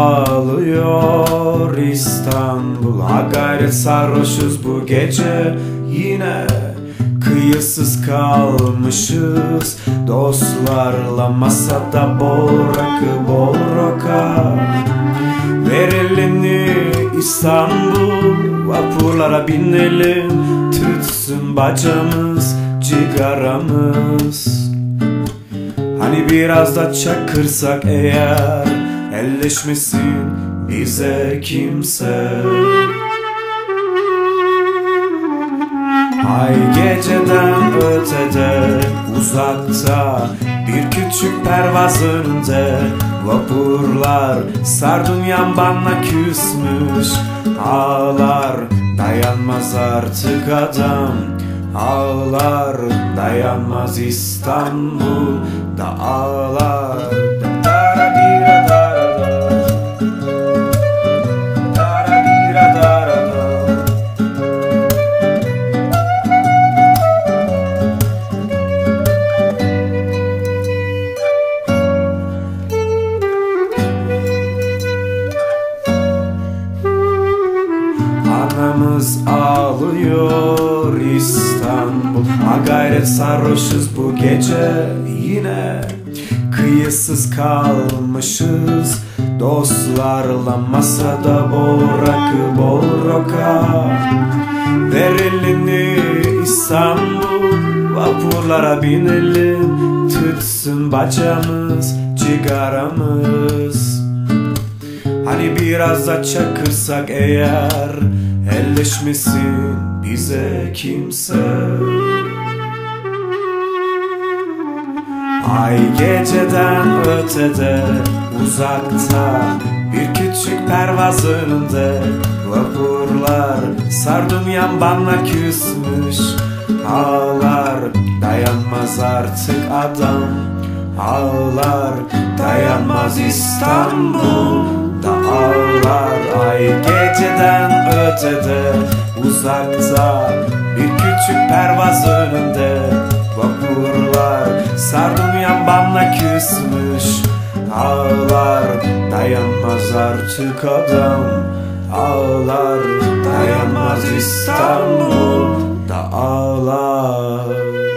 ağlıyor İstanbul. Ha gayret sarhoşuz bu gece yine, kıyısız kalmışız dostlarla masada bol rakı bol roka. Ver elini İstanbul, vapurlara binelim, tütsün bacamız cigaramız. Hani biraz da çakırsak eğer, elleşmesin bize kimse. Ay geceden ötede, uzakta bir küçük pervaz önünde, vapurlar sardunyam bana küsmüş. Ağlar dayanmaz artık adam, ağlar dayanmaz İstanbul da ağlar. Anamız ağlıyor İstanbul. Ha gayret sarhoşuz bu gece yine, kıyısız kalmışız dostlarla masada bol rakı bol roka. Ver elini İstanbul, vapurlara binelim, tütsün bacamız cigaramız. Hani biraz da çakırsak eğer, elleşmesin bize kimse. Ay geceden ötede, uzakta bir küçük pervaz önünde, vapurlar sardunyam bana küsmüş. Ağlar dayanmaz artık adam, ağlar dayanmaz İstanbul da ağlar. Ay geceden ötede, uzakta bir küçük pervaz önünde, vapurlar sardunyam bana küsmüş. Ağlar dayanmaz artık adam, ağlar dayanmaz İstanbul da ağlar.